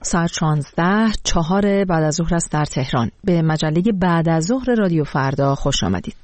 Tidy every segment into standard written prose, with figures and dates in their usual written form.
ساعت 4 بعد از ظهر است در تهران. به مجله بعد از ظهر رادیو فردا خوش آمدید.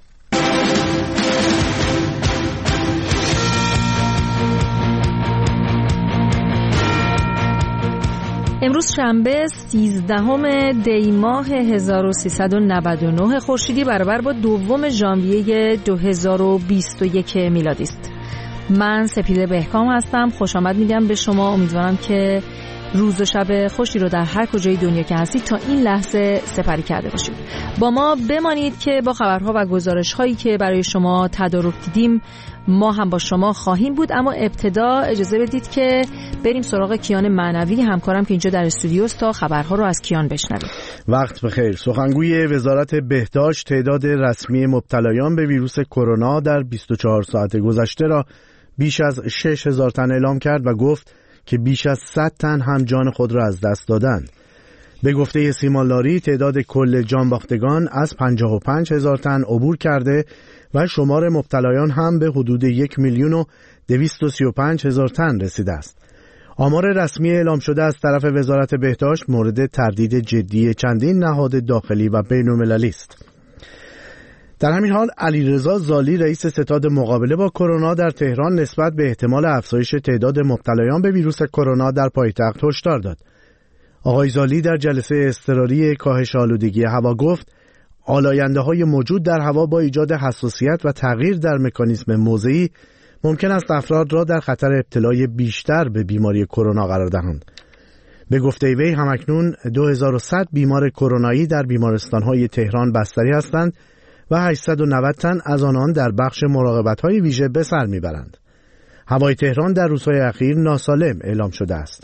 امروز شنبه 13 دی ماه 1399 خورشیدی برابر با 2 ژانویه 2021 میلادی است. من سپیده بهکام هستم. خوش آمد میگم به شما. امیدوارم که روز و شب خوشی رو در هر کجای دنیا که هستید تا این لحظه سپری کرده باشید. با ما بمانید که با خبرها و گزارش‌هایی که برای شما تدارک دیدیم ما هم با شما خواهیم بود. اما ابتدا اجازه بدید که بریم سراغ کیان معنوی، همکارم که اینجا در استودیو است، تا خبرها رو از کیان بشنویم. وقت بخیر. سخنگوی وزارت بهداشت تعداد رسمی مبتلایان به ویروس کرونا در 24 ساعت گذشته را بیش از 6000 تن اعلام کرد و گفت که بیش از 100 تن هم جان خود را از دست دادند. به گفته سیمان لاری تعداد کل جان باختگان از 55000 تن عبور کرده و شمار مبتلایان هم به حدود 1,235,000 تن رسیده است. آمار رسمی اعلام شده از طرف وزارت بهداشت مورد تردید جدی چندین نهاد داخلی و بین‌المللی است. در همین حال علیرضا زالی رئیس ستاد مقابله با کرونا در تهران نسبت به احتمال افزایش تعداد مبتلایان به ویروس کرونا در پایتخت هشدار داد. آقای زالی در جلسه اضطراری کاهش آلودگی هوا گفت آلاینده‌های موجود در هوا با ایجاد حساسیت و تغییر در مکانیزم موضعی ممکن است افراد را در خطر ابتلای بیشتر به بیماری کرونا قرار دهند. به گفته وی همکنون 2100 بیمار کرونایی در بیمارستان‌های تهران بستری هستند و 890 تن از آنان در بخش مراقبت‌های ویژه به سر می‌برند. هوای تهران در روزهای اخیر ناسالم اعلام شده است.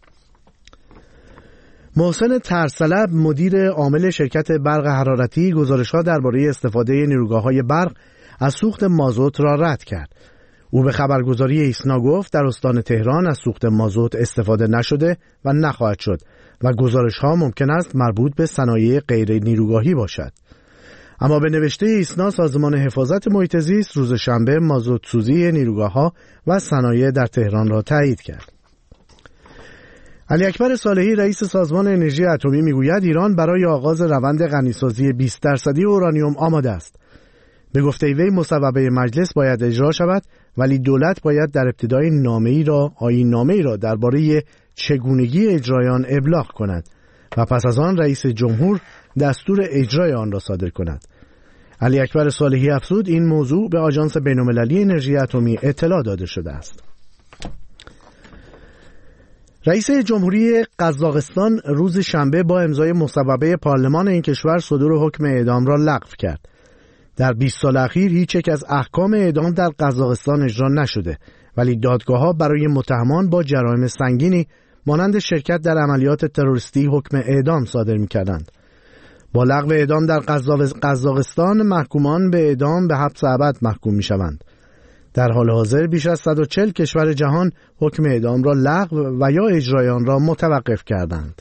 محسن ترسلب مدیر عامل شرکت برق حرارتی گزارش‌ها درباره استفاده نیروگاه‌های برق از سوخت مازوت را رد کرد. او به خبرگزاری ایسنا گفت در استان تهران از سوخت مازوت استفاده نشده و نخواهد شد و گزارش‌ها ممکن است مربوط به صنایع غیر نیروگاهی باشد. اما به نوشته ایسنا سازمان حفاظت محیط زیست روز شنبه مازوت سوزی نیروگاه‌ها و صنایع در تهران را تایید کرد. علی اکبر صالحی رئیس سازمان انرژی اتمی میگوید ایران برای آغاز روند غنیسازی 20% اورانیوم آماده است. به گفته وی مصوبه مجلس باید اجرا شود ولی دولت باید در ابتدای آیین‌نامه‌ای را درباره چگونگی اجرای آن ابلاغ کند و پس از آن رئیس جمهور دستور اجرای آن را صادر کند. علی اکبر صالحی افزود این موضوع به آژانس بین‌المللی انرژی اتمی اطلاع داده شده است. رئیس جمهوری قزاقستان روز شنبه با امضای مصوبه پارلمان این کشور صدور حکم اعدام را لغو کرد. در 20 سال اخیر هیچ یک از احکام اعدام در قزاقستان اجرا نشده ولی دادگاه‌ها برای متهمان با جرایم سنگینی مانند شرکت در عملیات تروریستی حکم اعدام صادر می‌کردند. با لغو اعدام در قزاقستان محکومان به اعدام به حبس ابد محکوم می‌شوند. در حال حاضر بیش از 140 کشور جهان حکم اعدام را لغو و یا اجرای آن را متوقف کردند.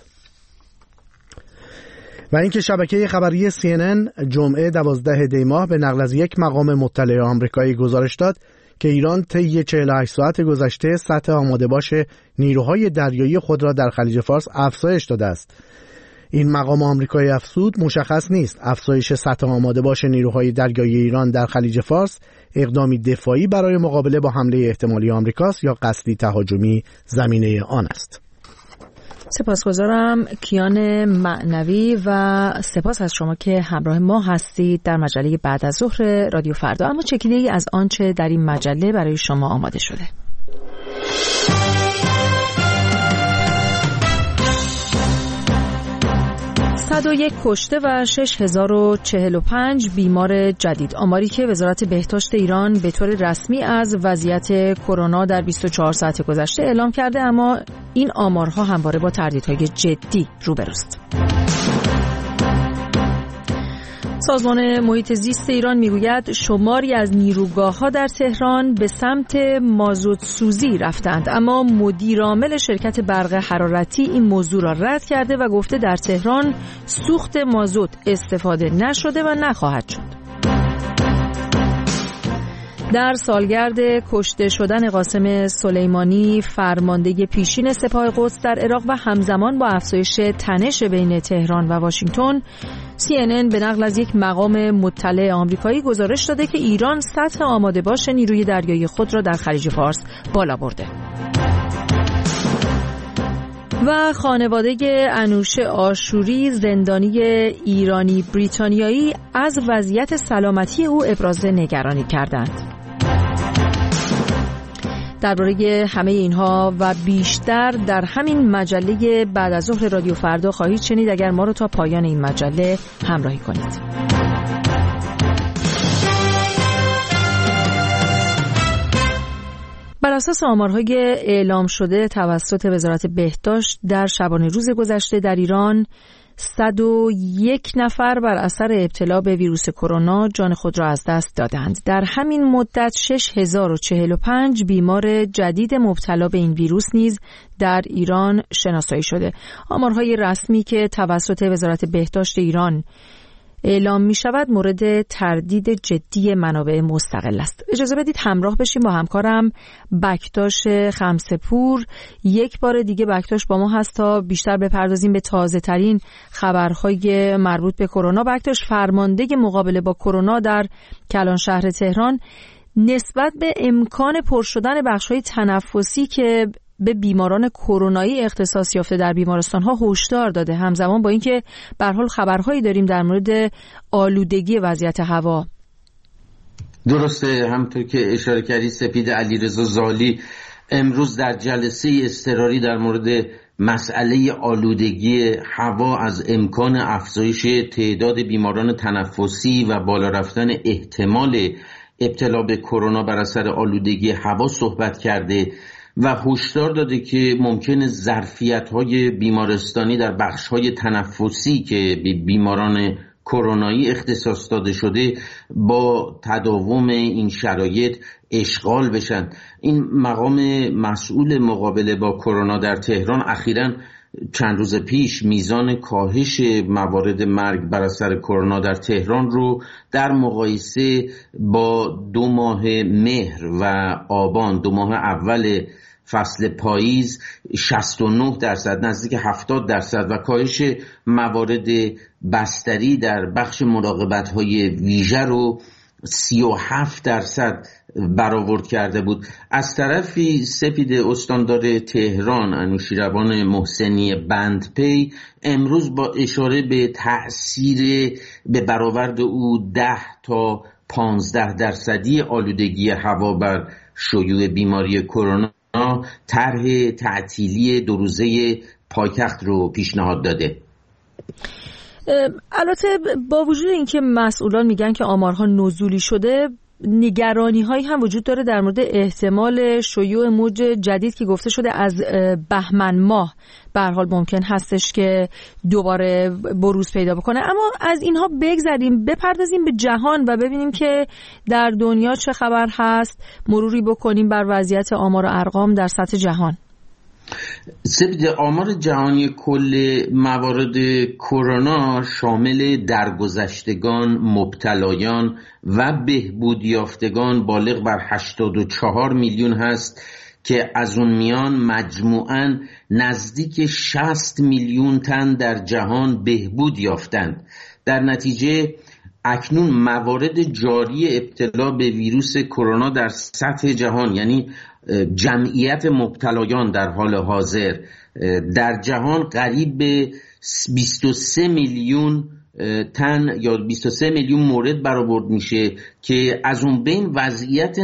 و اینکه شبکه خبری CNN جمعه 12 دی ماه به نقل از یک مقام مطلع آمریکایی گزارش داد که ایران طی 48 ساعت گذشته سطح آماده‌باش نیروهای دریایی خود را در خلیج فارس افزایش داده است. این مقام آمریکایی افزود مشخص نیست افزایش سطح آماده‌باش نیروهای دریایی ایران در خلیج فارس اقدامی دفاعی برای مقابله با حمله احتمالی آمریکاست یا قصدی تهاجمی زمینه آن است. سپاسگزارم کیان معنوی و سپاس از شما که همراه ما هستید در مجله بعد از ظهر رادیو فردا. اما چکیده‌ای از آنچه در این مجله برای شما آماده شده. 101 کشته و 6045 بیمار جدید، آماری که وزارت بهداشت ایران به طور رسمی از وضعیت کرونا در 24 ساعت گذشته اعلام کرده، اما این آمارها همواره با تردیدهای جدی روبروست. سازمان محیط زیست ایران میگوید شماری از نیروگاه‌ها در تهران به سمت مازوت سوزی رفتند، اما مدیر عامل شرکت برق حرارتی این موضوع را رد کرده و گفته در تهران سوخت مازوت استفاده نشده و نخواهد شد. در سالگرد کشته شدن قاسم سلیمانی فرمانده پیشین سپاه قدس در عراق و همزمان با افزایش تنش بین تهران و واشنگتن، CNN به نقل از یک مقام مطلع آمریکایی گزارش داده که ایران سطح آماده باش نیروی دریایی خود را در خلیج فارس بالا برده. و خانواده انوشه آشوری، زندانی ایرانی بریتانیایی، از وضعیت سلامتی او ابراز نگرانی کردند. درباره همه اینها و بیشتر در همین مجله بعد از ظهر رادیو فردا خواهید شنید اگر ما رو تا پایان این مجله همراهی کنید. بر اساس آمارهای اعلام شده توسط وزارت بهداشت در شبانه روز گذشته در ایران 101 نفر بر اثر ابتلا به ویروس کرونا جان خود را از دست دادند. در همین مدت 6045 بیمار جدید مبتلا به این ویروس نیز در ایران شناسایی شده. آمارهای رسمی که توسط وزارت بهداشت ایران اعلام می شود مورد تردید جدی منابع مستقل است. اجازه بدید همراه بشیم با همکارم بکتاش خمسه‌پور. یک بار دیگه بکتاش با ما هست تا بیشتر بپردازیم به تازه ترین خبرهای مربوط به کرونا. بکتاش، فرمانده مقابله با کرونا در کلان شهر تهران نسبت به امکان پر شدن بخش‌های تنفسی که به بیماران کرونایی اختصاص یافته در بیمارستان‌ها هشدار داده، همزمان با اینکه به هر حال خبرهایی داریم در مورد آلودگی وضعیت هوا. درسته، همونطور که اشاره کردی سپید، علیرضا زالی امروز در جلسه اضطراری در مورد مسئله آلودگی هوا از امکان افزایش تعداد بیماران تنفسی و بالا رفتن احتمال ابتلا به کرونا بر اثر آلودگی هوا صحبت کرده و هشدار داده که ممکنه ظرفیت‌های بیمارستانی در بخش‌های تنفسی که به بیماران کرونایی اختصاص داده شده با تداوم این شرایط اشغال بشن. این مقام مسئول مقابله با کرونا در تهران اخیراً چند روز پیش میزان کاهش موارد مرگ بر اثر کرونا در تهران رو در مقایسه با 2 ماه مهر و آبان، 2 ماه اول فصل پاییز 69%، نزدیک 70% و کاهش موارد بستری در بخش مراقبت‌های ویژه رو 37% برآورد کرده بود. از طرفی سپید، استاندار تهران انوشیروان محسنی بندپی امروز با اشاره به تأثیر به برآورد او 10 تا 15% آلودگی هوا بر شیوع بیماری کرونا طرح تعطیلی 2 روزه پایتخت رو پیشنهاد داده. البته با وجود اینکه مسئولان میگن که آمارها نزولی شده، نگرانی هایی هم وجود داره در مورد احتمال شیوع موج جدید که گفته شده از بهمن ماه به هر حال ممکن هستش که دوباره بروز پیدا بکنه. اما از اینها بگذریم، بپردازیم به جهان و ببینیم که در دنیا چه خبر هست، مروری بکنیم بر وضعیت آمار و ارقام در سطح جهان. سپید، آمار جهانی کل موارد کرونا شامل درگذشتگان، مبتلایان و بهبود یافتگان بالغ بر 84 میلیون هست که از اون میان مجموعاً نزدیک 60 میلیون تن در جهان بهبود یافتند. در نتیجه اکنون موارد جاری ابتلا به ویروس کرونا در سطح جهان، یعنی جمعیت مبتلایان در حال حاضر در جهان، قریب به 23 میلیون تن یا 23 میلیون مورد برآورد میشه که از اون بین وضعیت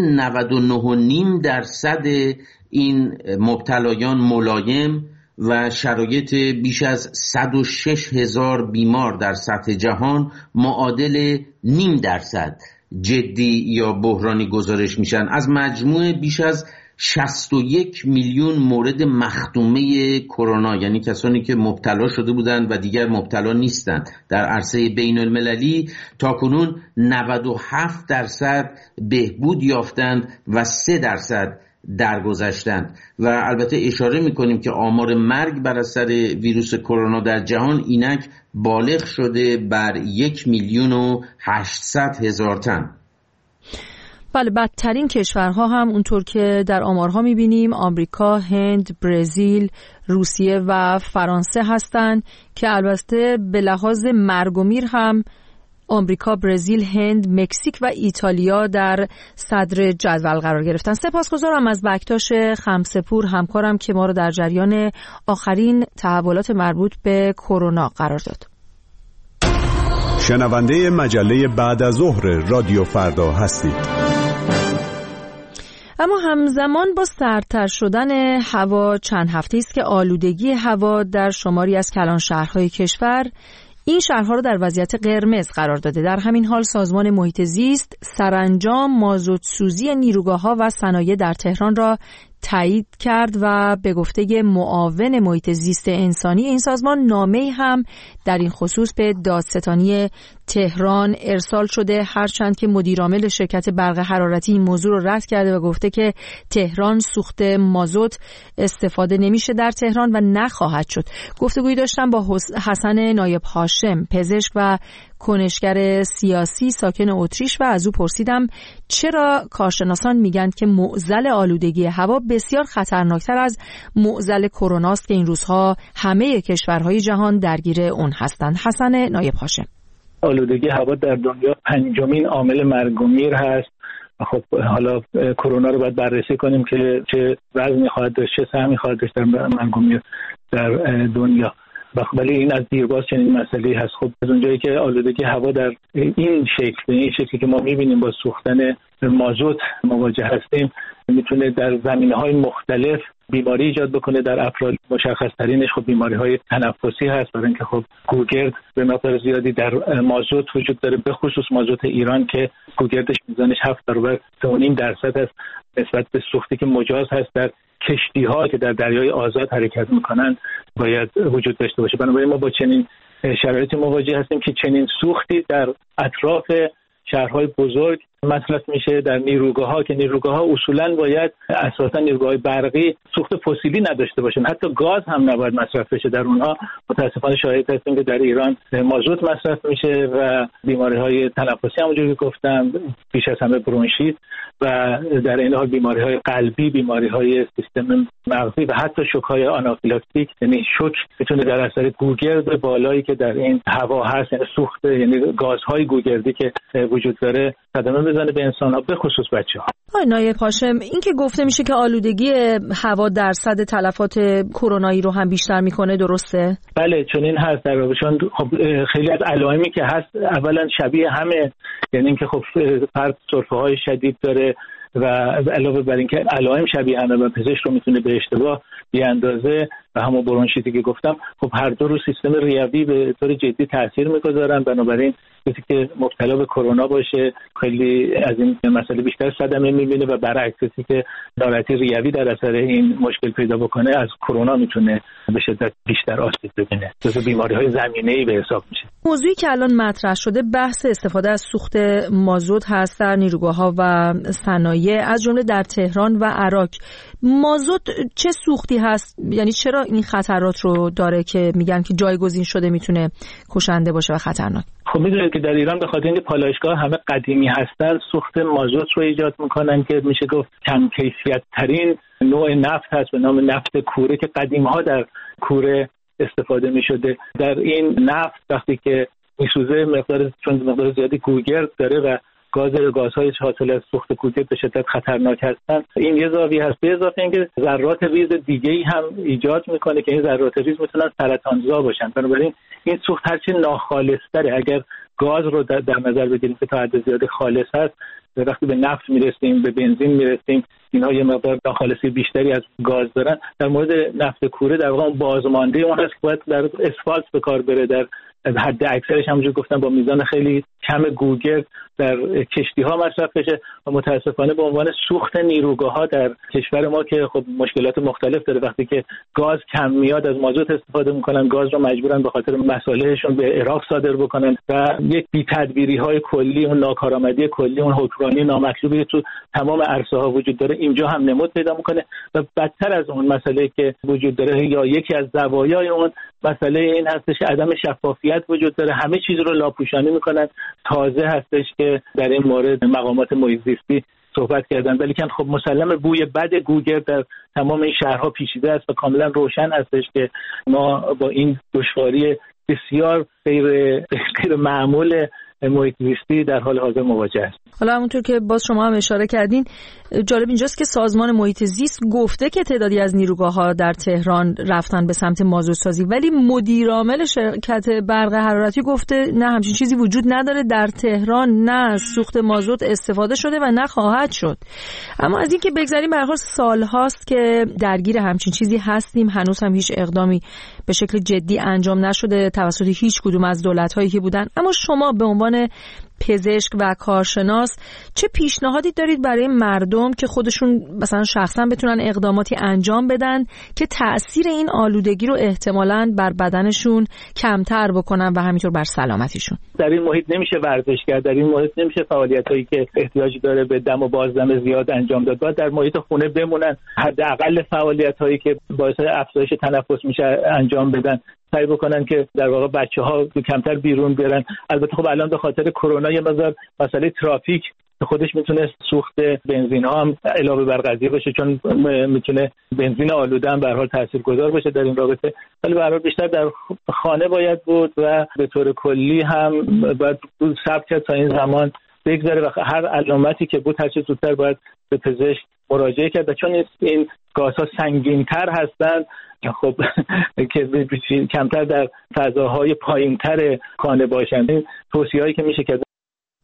99.5% این مبتلایان ملایم و شرایط بیش از 106,000 بیمار در سطح جهان معادل 0.5% جدی یا بحرانی گزارش میشن. از مجموع بیش از 61 میلیون مورد مختومه کرونا، یعنی کسانی که مبتلا شده بودند و دیگر مبتلا نیستند، در عرصه بین المللی تاکنون 97% بهبود یافتند و 3% درگذشتند. و البته اشاره میکنیم که آمار مرگ بر اثر ویروس کرونا در جهان اینک بالغ شده بر 1,800,000 تن. بله، بدترین کشورها هم اونطور که در آمارها می‌بینیم آمریکا، هند، برزیل، روسیه و فرانسه هستند که البته به لحاظ مرگ و میر هم آمریکا، برزیل، هند، مکزیک و ایتالیا در صدر جدول قرار گرفتن. سپاسگزارم از بکتاش خمسه‌پور همکارم که ما رو در جریان آخرین تحولات مربوط به کرونا قرار داد. شنونده مجله بعد از ظهر رادیو فردا هستید. اما همزمان با سردتر شدن هوا چند هفته است که آلودگی هوا در شماری از کلان شهرهای کشور این شهرها را در وضعیت قرمز قرار داده. در همین حال سازمان محیط زیست سرانجام مازوتسوزی نیروگاه‌ها و صنایع در تهران را تایید کرد و به گفته معاون محیط زیست انسانی این سازمان نامه‌ای هم در این خصوص به دادستانی تهران ارسال شده، هرچند که مدیرعامل شرکت برق حرارتی این موضوع رو رد کرده و گفته که تهران سوخت مازوت استفاده نمیشه در تهران و نخواهد شد. گفتگویی داشتم با حسن نایب هاشم، پزشک و کنشگر سیاسی ساکن اتریش و از او پرسیدم چرا کارشناسان میگن که معضل آلودگی هوا بسیار خطرناکتر از معضل کرونا است که این روزها همه کشورهای جهان درگیر اون هستند. حسن نایب هاشم: آلودگی هوا در دنیا پنجمین عامل مرگ و میر هست. خب حالا کرونا رو باید بررسی کنیم که چه وزنی خواهد داشت، چه سهمی خواهد داشت در مرگ و میر در دنیا. ولی این از دیرباز چنین مسئله‌ای هست. خب از اونجایی که آلودگی هوا در این شکلی که ما می‌بینیم با سوختن مازوت مواجه هستیم، میتونه در زمینه‌های مختلف بیماری ایجاد بکنه. در افراد مشخص‌ترینش خب بیماری‌های تنفسی هست، برای اینکه خب گوگرد به مقدار زیادی در مازوت وجود داره، به خصوص مازوت ایران که گوگردش میزانش 7.5% است نسبت به سوختی که مجاز هست در کشتی‌ها که در دریای آزاد حرکت می‌کنند باید وجود داشته باشه. بنابراین ما با چنین شرایطی مواجه هستیم که چنین سوختی در اطراف شهرهای بزرگ مصرف میشه، در نیروگاه‌ها که نیروگاه‌ها اصولاً باید اساساً نیروگاه‌های برقی سوخت فسیلی نداشته باشن، حتی گاز هم نباید مصرف بشه در اونها. متأسفانه شاهد هستیم که در ایران مازوت مصرف میشه و بیماری‌های تنفسی همونجوری که گفتم، بیش از همه برونشیت و در این حال بیماری‌های قلبی، بیماری‌های سیستم مغزی و حتی شوک‌های آنافیلاکتیک، یعنی شوک میتونه در اثر گوگرد بالایی که در این هوا هست، یعنی سوخت، یعنی گازهای گوگردی که وجود داره صدمه بزنه به انسان‌ها، به خصوص بچه‌ها. نایب هاشم، این که گفته میشه که آلودگی هوا درصد تلفات کرونایی رو هم بیشتر میکنه، درسته؟ بله، چون این هست. در واقع خب خیلی از علائمی که هست اولا شبیه همه، یعنی اینکه خب فرد سرفه‌های شدید داره و علاوه بر اینکه علائم شبیه همه و پزشک رو میتونه به اشتباه بیاندازه و همون برونشیتی که گفتم، خب هر دو رو سیستم ریوی به طور جدی تاثیر میگذارن. بنابراین کسی که مبتلا به کرونا باشه خیلی از این مسئله بیشتر صدمه میبینه و برعکس کسی که ناراحتی ریوی در اثر این مشکل پیدا بکنه از کرونا میتونه به شدت بیشتر آسیب ببینه. جزو بیماری‌های زمینه‌ای به حساب میشه. موضوعی که الان مطرح شده بحث استفاده از سوخت مازوت هست در نیروگاه‌ها و صنایع، از جمله در تهران و عراق. مازوت چه سوختی هست؟ یعنی چرا این خطرات رو داره که میگن که جایگزین شده میتونه کشنده باشه و خطرناک؟ خب میدونید که در ایران به خاطر اینکه پالایشگاه همه قدیمی هستن، سوخت مازوت رو ایجاد میکنن که میشه گفت کم کیفیت ترین نوع نفت هست به نام نفت کوره که قدیم‌ها در کوره استفاده میشده. در این نفت وقتی که میسوزه مقدار زیادی گوگرد داره و گازهای حاصل از سوخت گوگرد به شدت خطرناک هستن. این یه زاویه هست. به اضافه اینکه ذرات ریز دیگه‌ای هم ایجاد میکنه که این ذرات ریز میتونن سرطانزا باشن. بنابراین این سوخت هرچی ناخالص‌تره، اگر گاز رو در نظر بگیریم که تا حد زیادی خالص هست، وقتی به نفت میرسیم، به بنزین میرسیم، اینها یه مقدار ناخالصی بیشتری از گاز دارن. در مورد نفت کوره در واقع بازمانده اون هست که باید در اسفالت به کار بره. در حد اکثرش همونجور گفتم با میزان خیلی کم گوگرد در کشتی‌ها مصرف بشه و متاسفانه به عنوان سوخت نیروگاه‌ها در کشور ما که خب مشکلات مختلف داره، وقتی که گاز کم میاد از مازوت استفاده میکنن، گاز رو مجبورن به خاطر مصالحشون به عراق صادر بکنن و یک بی‌تدبیری‌های کلی، اون ناکارآمدی کلی، اون حکمرانی نامطلوبی تو تمام عرصه‌ها وجود داره، اینجا هم نمود پیدا میکنه. و بدتر از اون مسئله که وجود داره یا یکی از زوایای اون مسئله این هستش که عدم شفافیت وجود داره، همه چیز رو لاپوشانی میکنن. تازه هستش که در این مورد مقامات محیط زیستی صحبت کردن، ولی که خب مسلم بوی بد گوگرد در تمام این شهرها پیچیده است و کاملا روشن هستش که ما با این دشواری بسیار غیر معمول محیط زیستی در حال حاضر مواجه است. حالا همونطور که باز شما هم اشاره کردین، جالب اینجاست که سازمان محیط زیست گفته که تعدادی از نیروگاه‌ها در تهران رفتن به سمت مازوت‌سازی، ولی مدیر عامل شرکت برق حرارتی گفته نه، همچین چیزی وجود نداره، در تهران نه سوخت مازوت استفاده شده و نه خواهد شد. اما از این که بگذاریم، به هر حال سال‌هاست که درگیر همچین چیزی هستیم، هنوز هم هیچ اقدامی به شکل جدی انجام نشده توسط هیچ کدوم از دولت‌هایی که بودن. اما شما به عنوان پزشک و کارشناس چه پیشنهادی دارید برای مردم که خودشون مثلا شخصا بتونن اقداماتی انجام بدن که تأثیر این آلودگی رو احتمالاً بر بدنشون کمتر بکنن و همینطور بر سلامتیشون؟ در این محیط نمیشه ورزش کرد، در این محیط نمیشه فعالیتایی که احتیاج داره به دم و بازدم زیاد انجام داد. باید در محیط خونه بمونن، حداقل فعالیتایی که باعث افزایش تنفس میشه انجام بدن، سعی بکنن که در واقع بچه‌ها کمتر بیرون برن. البته خب الان به خاطر کرونا یه مقدار مسئله ترافیک خودش میتونه سوخت بنزین ها هم علاوه بر قضیه باشه، چون میتونه بنزین آلوده هم به هر حال تاثیرگذار باشه در این رابطه، ولی به هر حال بیشتر در خانه باید بود و به طور کلی هم باید صبر کرد تا این زمان بگذره و هر علامتی که بود هر چه زودتر باید به پزشک مراجعه کرد. و چون این گازها سنگین‌تر هستند خب که کمتر در فضاهای پایین‌تر خانه باشند. این توصیه‌هایی که میشه کرد.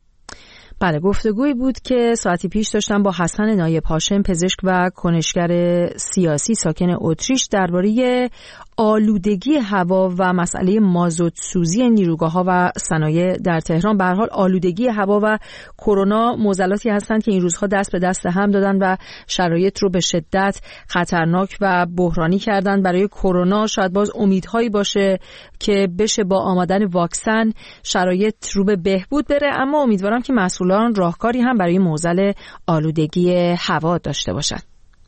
بله، گفتگویی بود که ساعتی پیش داشتم با حسن نایب هاشم، پزشک و کنشگر سیاسی ساکن اتریش، درباره آلودگی هوا و مسئله مازوت سوزی نیروگاه‌ها و صنایع در تهران. به هر حال آلودگی هوا و کرونا معضلاتی هستند که این روزها دست به دست هم دادن و شرایط رو به شدت خطرناک و بحرانی کردن. برای کرونا شاید باز امیدهایی باشه که بشه با آمدن واکسن شرایط رو به بهبود بره، اما امیدوارم که مسئولان راهکاری هم برای معضل آلودگی هوا داشته باشن.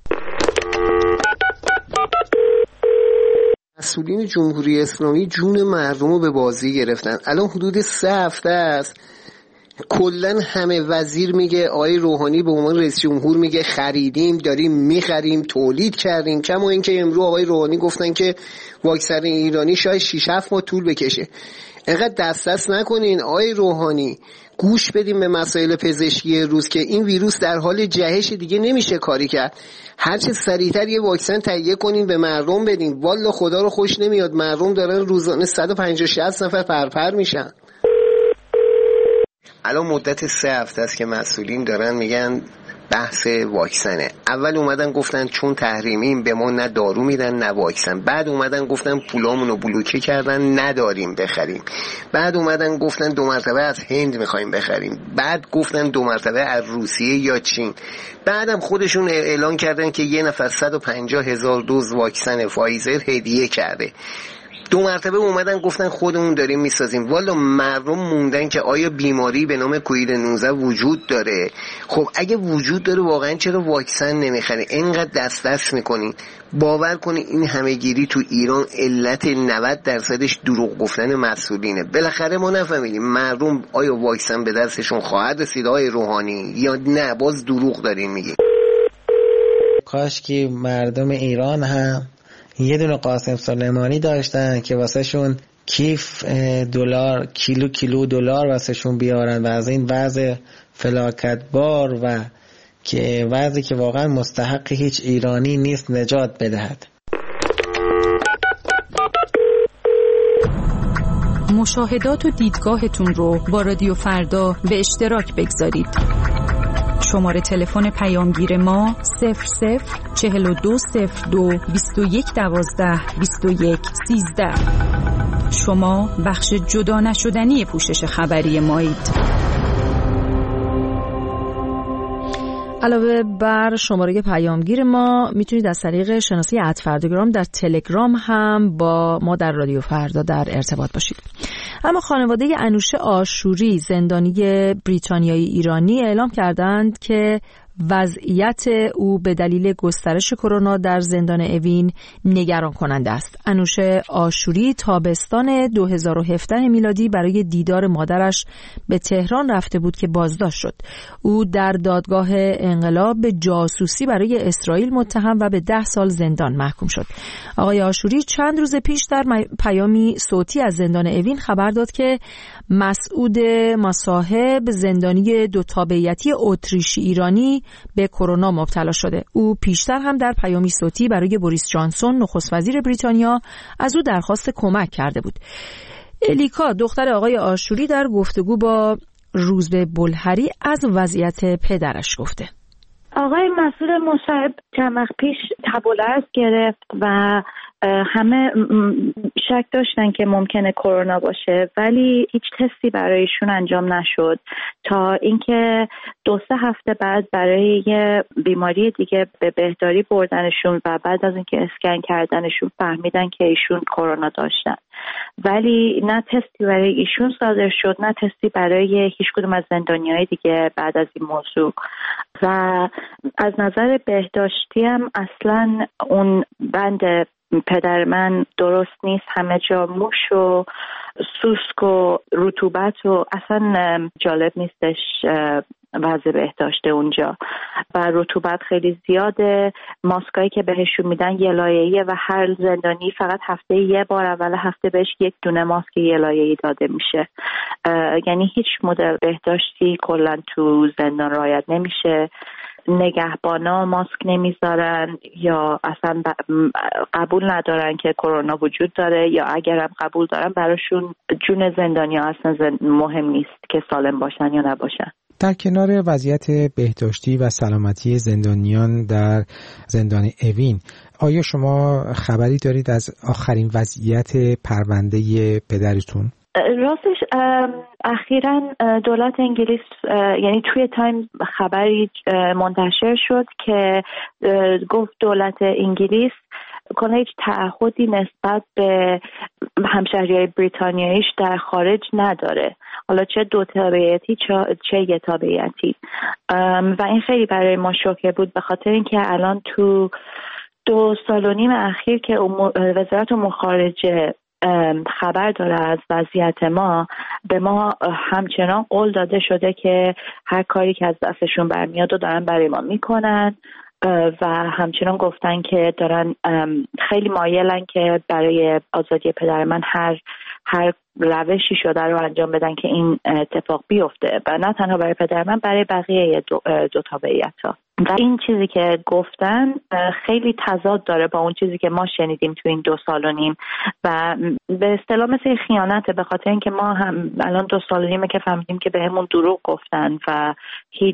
مسئولین جمهوری اسلامی جون مردم رو به بازی گرفتن. الان حدود 3 هفته است کلن همه وزیر میگه، آقای روحانی به عنوان رئیس جمهور میگه خریدیم، داریم میخریم، تولید کردیم. کما اینکه امروز آقای روحانی گفتن که واکسن ایرانی شاید 6-7 ماه طول بکشه. اینقدر دست نکنین آقای روحانی، گوش بدیم به مسائل پزشکی روز که این ویروس در حال جهش دیگه نمیشه کاری کرد. هرچه سریعتر یه واکسن تهیه کنین به مردم بدین. والا خدا رو خوش نمیاد مردم دارن روزانه 150-60 نفر پرپر میشن. الان مدت 3 هفته است که مسئولین دارن میگن بحث واکسنه. اول اومدن گفتن چون تحریمیم به ما نه دارو میدن نه واکسن. بعد اومدن گفتن پولامونو بلوکه کردن نداریم بخریم. بعد اومدن گفتن 2 مرتبه از هند میخوایم بخریم. بعد گفتن 2 مرتبه از روسیه یا چین. بعدم خودشون اعلان کردن که یه نفر 150,000 دوز واکسن فایزر هدیه کرده. 2 مرتبه اومدن گفتن خودمون داریم میسازیم. والا مردم موندن که آیا بیماری به نام کووید 19 وجود داره؟ خب اگه وجود داره واقعا چرا واکسن نمیخرین؟ اینقدر دست میکنین. باور کنین این همهگیری تو ایران علت 90% دروغ گفتن مسئولینه. بالاخره ما نفهمیدیم مردم آیا واکسن به دستشون خواهد رسید آقای روحانی یا نه باز دروغ دارین میگین. کاش که مردم ایران هم یه دونه قاسم سلیمانی داشتن که واسه شون کیف دلار کیلو دلار واسه شون بیارن و از این وضع فلاکتبار و که وضعی که واقعا مستحق هیچ ایرانی نیست نجات بدهد. مشاهدات و دیدگاهتون رو با رادیو فردا به اشتراک بگذارید. شماره تلفن پیامگیر ما 00420221122113. شما بخش جدا نشدنی پوشش خبری مایید. علاوه بر شماره پیامگیر ما میتونید از طریق شناسه @فرداگرام در تلگرام هم با ما در رادیو فردا در ارتباط باشید. اما خانواده انوشه آشوری زندانی بریتانیایی ایرانی اعلام کردند که وضعیت او به دلیل گسترش کرونا در زندان اوین نگران کننده است. انوشه آشوری تابستان 2017 میلادی برای دیدار مادرش به تهران رفته بود که بازداشت شد. او در دادگاه انقلاب به جاسوسی برای اسرائیل متهم و به 10 سال زندان محکوم شد. آقای آشوری چند روز پیش در پیامی صوتی از زندان اوین خبر داد که مسعود مصاحب زندانی دو تابعیتی اتریشی ایرانی به کرونا مبتلا شده. او پیشتر هم در پیامی صوتی برای بوریس جانسون نخست وزیر بریتانیا از او درخواست کمک کرده بود. الیکا دختر آقای آشوری در گفتگو با روزبه بلهری از وضعیت پدرش گفته. آقای مسعود مصاحب چند وقت پیش تب و لرز گرفت و همه شک داشتن که ممکنه کرونا باشه، ولی هیچ تستی برایشون انجام نشد تا اینکه 2-3 هفته بعد برای یه بیماری دیگه به بهداری بردنشون و بعد از اینکه اسکن کردنشون فهمیدن که ایشون کرونا داشتن، ولی نه تستی برای ایشون صادر شد نه تستی برای هیچ کدوم از زندانیای دیگه بعد از این موضوع. و از نظر بهداشتی هم اصلا اون بند پدر من درست نیست، همه جا موش و سوسک و رطوبت و اصلا جالب نیستش وضع بهداشت اونجا و رطوبت خیلی زیاده. ماسکایی که بهشون میدن یه لایه‌ایه و هر زندانی فقط هفته یه بار اول هفته بهش 1 دونه ماسک یه لایه‌ای داده میشه. یعنی هیچ مدل بهداشتی کلا تو زندان رعایت نمیشه. نگهبانا ماسک نمیذارن یا اصلا قبول ندارن که کرونا وجود داره، یا اگرم قبول دارن براشون جون زندانیا اصلا مهم نیست که سالم باشن یا نباشن. در کنار وضعیت بهداشتی و سلامتی زندانیان در زندان اوین، آیا شما خبری دارید از آخرین وضعیت پرونده پدرتون؟ راستش اخیراً دولت انگلیس یعنی توی تایم خبری منتشر شد که گفت دولت انگلیس کنه هیچ تعهدی نسبت به همشهریای بریتانیاییش در خارج نداره، حالا چه 2 تابعیتی چه 1 تابعیتی. و این خیلی برای ما شوکه بود، به خاطر اینکه الان تو 2.5 سال اخیر که وزارت امور خارجه خبر داره از وضعیت ما، به ما همچنان قول داده شده که هر کاری که از دستشون برمیاد رو دارن برای ما میکنن و همچنان گفتن که دارن خیلی مایلن که برای آزادی پدر من هر روشی شده رو انجام بدن که این اتفاق بیفته و نه تنها برای پدر من، برای بقیه 2 تابعیت‌ها. و این چیزی که گفتن خیلی تضاد داره با اون چیزی که ما شنیدیم تو این 2.5 سال و به اصطلاح مثل خیانته، به خاطر اینکه ما هم الان 2.5 سال که فهمیدیم که بهمون دروغ گفتن و هیچ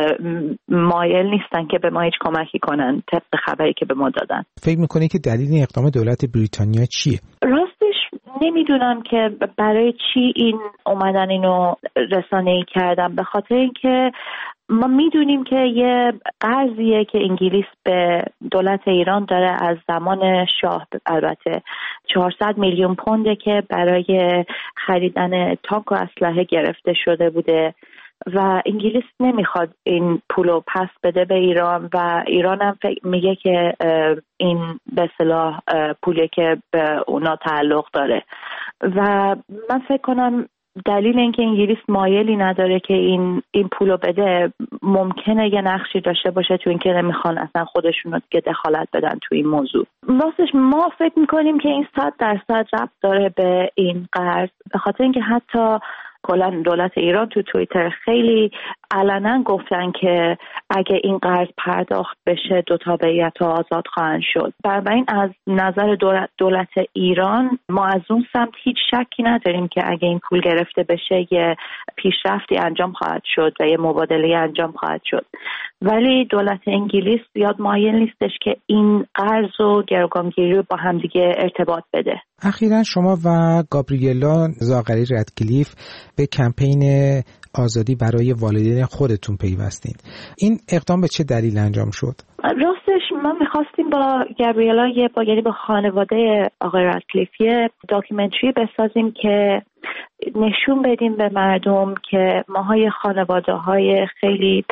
مایل نیستن که به ما هیچ کمکی کنن طبق خبری که به ما دادن. فکر میکنی که دلیل این اقدام دولت بریتانیا چیه؟ راستش نمیدونم که برای چی این اومدن اینو رسانه‌ای کردن، به خاطر اینکه ما میدونیم که یه قرضیه که انگلیس به دولت ایران داره از زمان شاه، البته 400 میلیون پونده که برای خریدن تانک و اسلحه گرفته شده بوده و انگلیس نمیخواد این پولو پس بده به ایران و ایران هم میگه که این به اصطلاح پولی که به اونا تعلق داره و من فکر کنم دلیل اینکه انگلیس مایلی نداره که این پولو بده ممکنه یه نقشی داشته باشه تو اینکه نمیخوان اصلا خودشون رو دخالت بدن تو این موضوع. راستش ما فکر میکنیم که این 100% ربط داره به این قرض، به خاطر اینکه حتی کلا دولت ایران تو توییتر خیلی علنا گفتن که اگه این قرض پرداخت بشه 2 تابعیت‌ها آزاد خواهند شد. بنابراین از نظر دولت ایران ما از اون سمت هیچ شکی نداریم که اگه این پول گرفته بشه یه پیشرفتی انجام خواهد شد و یه مبادله انجام خواهد شد. ولی دولت انگلیس زیاد مایل نیستش که این قرض و گروگانگیری رو با همدیگه ارتباط بده. اخیراً شما و گابریلا زاغری ردکلیف به کمپین آزادی برای والدین خودتون پیوستین. این اقدام به چه دلیل انجام شد؟ راستش ما میخواستیم با گابریلا یعنی با خانواده آقای ردکلیف یه داکیومنتری بسازیم که نشون بدیم به مردم که ماها یه خانواده های خیلی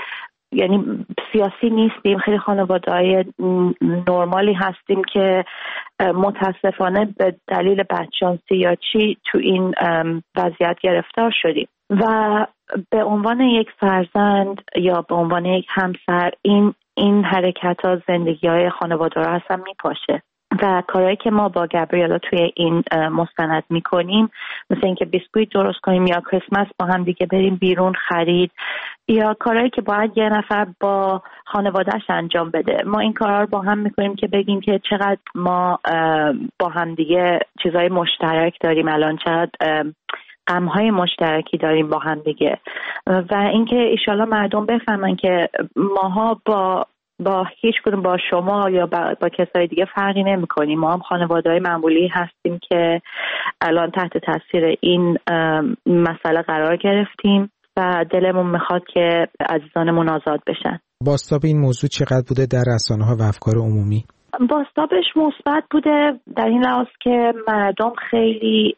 یعنی سیاسی نیستیم، خیلی خانواده‌های نرمالی هستیم که متاسفانه به دلیل بدشانسی یا چی تو این وضعیت گرفتار شدیم و به عنوان یک فرزند یا به عنوان یک همسر این حرکت‌ها زندگی‌های خانواده رو اصلا میپاشه و کارهایی که ما با گابریالا توی این مستند میکنیم، مثل اینکه بیسکویت درست کنیم یا کریسمس با هم دیگه بریم بیرون خرید، یا کارهایی که باید یه نفر با خانوادهش انجام بده، ما این کارها رو با هم میکنیم که بگیم که چقدر ما با هم دیگه چیزای مشترک داریم، الان چقدر غم‌های مشترکی داریم با هم دیگه و اینکه ایشالا مردم بفهمن که ماها با هیچ کدوم، با شما یا با کسای دیگه فرقی نمی کنیم. ما هم خانواده‌های معمولی هستیم که الان تحت تاثیر این مسئله قرار گرفتیم و دلمون میخواد که عزیزانمون آزاد بشن. بازتاب این موضوع چقدر بوده در رسانه‌ها و افکار عمومی؟ بازتابش مثبت بوده در این لحاظ که مردم خیلی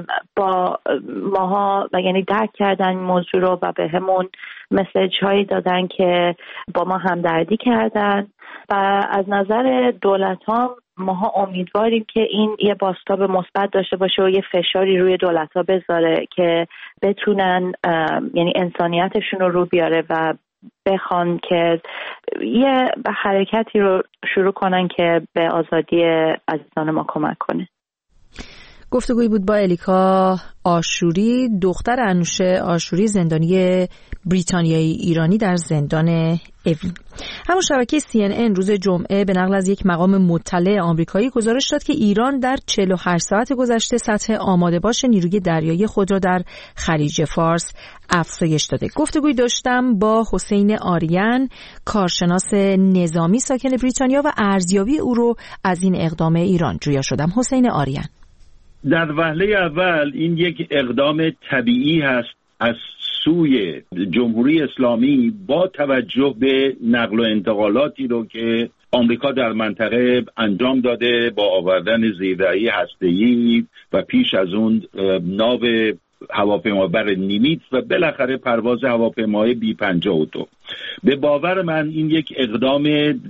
با ماها یعنی درک کردن این موضوع رو و به همون مسیج هایی دادن که با ما همدردی کردن و از نظر دولت ها ماها امیدواریم که این یه بازتاب مثبت داشته باشه و یه فشاری روی دولت ها بذاره که بتونن یعنی انسانیتشون رو بیاره و بخوان که یه حرکتی رو شروع کنن که به آزادی عزیزان ما کمک کنه. گفتگویی بود با الیکا آشوری، دختر انوشه آشوری، زندانی بریتانیایی ایرانی در زندان اوین. همون شبکه CNN روز جمعه به نقل از یک مقام مطلع آمریکایی گزارش داد که ایران در 48 ساعت گذشته سطح آماده باش نیروی دریایی خود را در خلیج فارس افزایش داده. گفتگویی داشتم با حسین آریان، کارشناس نظامی ساکن بریتانیا و ارزیابی او رو از این اقدام ایران جویا شدم. حسین آریان: در وهله اول این یک اقدام طبیعی هست از سوی جمهوری اسلامی با توجه به نقل و انتقالاتی رو که آمریکا در منطقه انجام داده با آوردن زیردریایی هسته‌ای و پیش از اون ناو هواپیمابر نیمیتس و بالاخره پرواز هواپیمای بی-52. به باور من این یک اقدام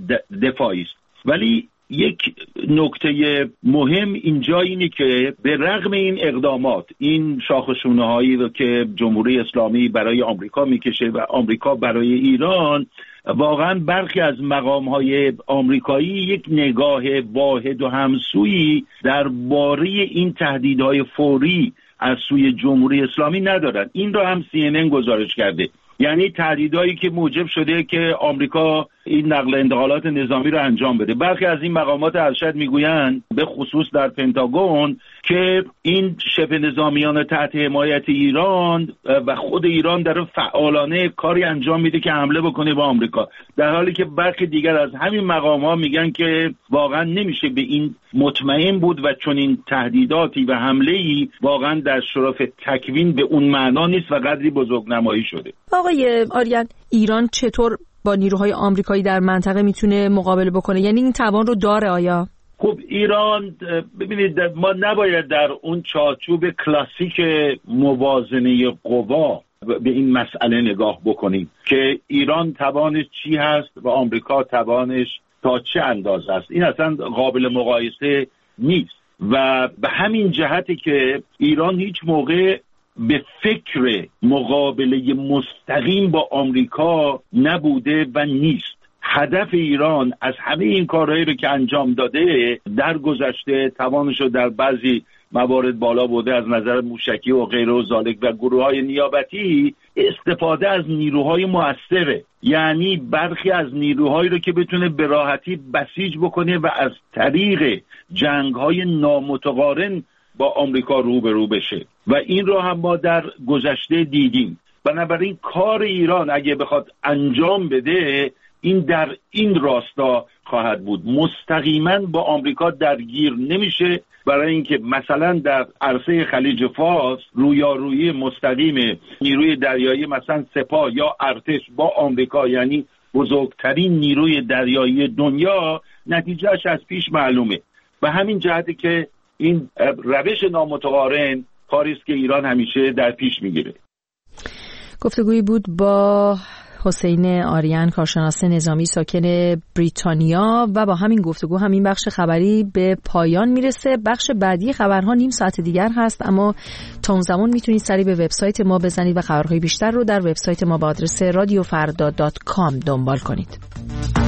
دفاعی است، ولی یک نکته مهم اینجا اینه که به رغم این اقدامات، این شاخ و شونه هایی رو که جمهوری اسلامی برای آمریکا میکشه و آمریکا برای ایران، واقعا برخی از مقام های آمریکایی یک نگاه واحد و همسویی درباره این تهدیدهای فوری از سوی جمهوری اسلامی ندارد. این را هم CNN گزارش کرده، یعنی تهدیدایی که موجب شده که آمریکا این نقل انتقالات نظامی رو انجام بده. برخی از این مقامات ارشد میگویند به خصوص در پنتاگون که این شبه نظامیان تحت حمایت ایران و خود ایران در فعالانه کاری انجام میده که حمله بکنه به آمریکا، در حالی که برخی دیگر از همین مقام‌ها میگن که واقعا نمیشه به این مطمئن بود و چون این تهدیداتی و حمله‌ای واقعا در شرف تکوین به اون معنا نیست و قدری بزرگنمایی شده. آقای آریان، ایران چطور با نیروهای آمریکایی در منطقه میتونه مقابله بکنه؟ یعنی این توان رو داره آیا؟ خب ایران، ببینید ما نباید در اون چارچوب کلاسیک موازنه قوا به این مسئله نگاه بکنیم که ایران توانش چی هست و آمریکا توانش تا چه اندازه است. این اصلا قابل مقایسه نیست و به همین جهتی که ایران هیچ موقع به فکر مقابله مستقیم با آمریکا نبوده و نیست. هدف ایران از همه این کارهایی رو که انجام داده در گذشته توانش رو در بعضی موارد بالا برده از نظر موشکی و غیره و ذالک و گروه‌های نیابتی استفاده از نیروهای مؤثره، یعنی برخی از نیروهایی رو که بتونه به راحتی بسیج بکنه و از طریق جنگ‌های نامتقارن با آمریکا روبرو بشه و این رو هم ما در گذشته دیدیم. بنابراین کار ایران اگه بخواد انجام بده این در این راستا خواهد بود، مستقیما با آمریکا درگیر نمیشه، برای اینکه مثلا در عرصه خلیج فارس رویارویی مستقیم نیروی دریایی مثلا سپاه یا ارتش با آمریکا، یعنی بزرگترین نیروی دریایی دنیا، نتیجهش از پیش معلومه. و همین جهتی که این روش نامتقارن کاری است که ایران همیشه در پیش میگیره. گفتگویی بود با حسین آریان، کارشناس نظامی ساکن بریتانیا. و با همین گفتگو همین بخش خبری به پایان میرسه. بخش بعدی خبرها نیم ساعت دیگر هست، اما تا اون زمان میتونید سری به وبسایت ما بزنید و خبرهای بیشتر رو در وبسایت ما با آدرس radiofrda.com دنبال کنید.